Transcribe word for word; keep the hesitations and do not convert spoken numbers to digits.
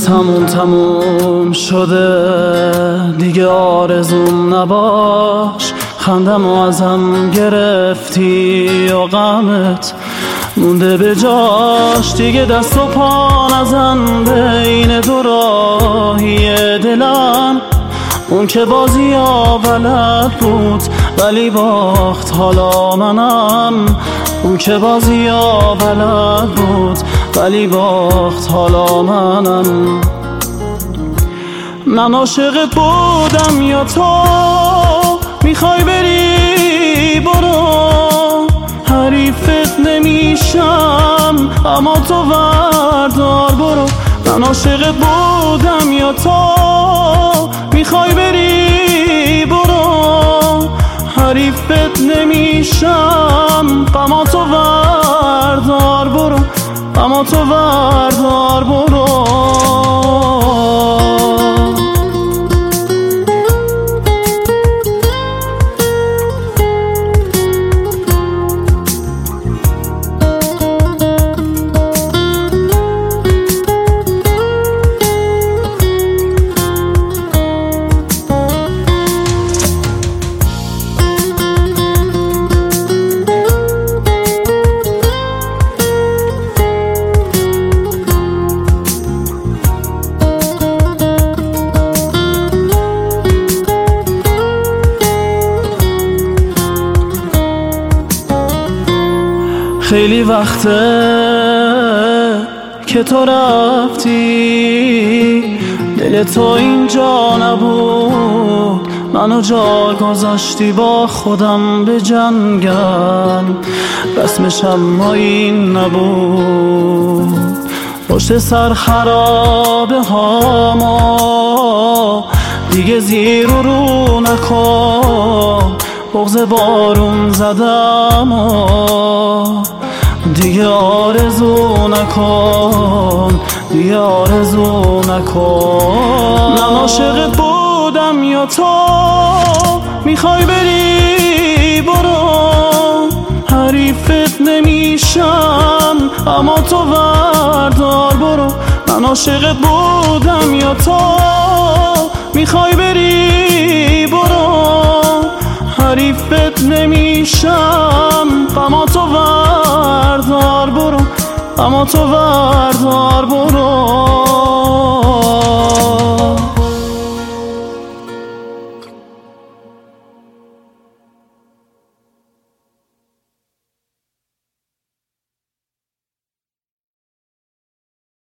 تموم تموم شده دیگه آرزوم نباش، خندم و ازم گرفتی و غمت مونده به جاش. دیگه دست و پا نزن بین دو راهی دلم، اون که بازی ها بلد بود ولی باخت حالا منم. اون که بازی ها بلد بود ولی باخت حالا منم. من عاشقت بودم یا تو میخوای بری برو، حریفت نمیشم اما تو وردار برو. من عاشقت بودم یا تو میخوای بری برو، حریفت نمیشم اما تو وردار برو، اما تو وردار برو. خیلی وقته که تو رفتی، دل تو اینجا نبود، منو جا گذاشتی با خودم به جنگل. رسمش اما این نبود، پشت سر خرابه ها ما دیگه زیر و رو نکن. بغض بارون زدم و دیگه آرزو نکن، دیگه آرزو نکن. من عاشقت بودم یا تو میخوای بری برو، حریفت نمیشم اما تو وردار برو. من عاشقت بودم یا تو میخوای بری برو، حریفت نمیشم اما تو وردار برو، اما تو وردار برو.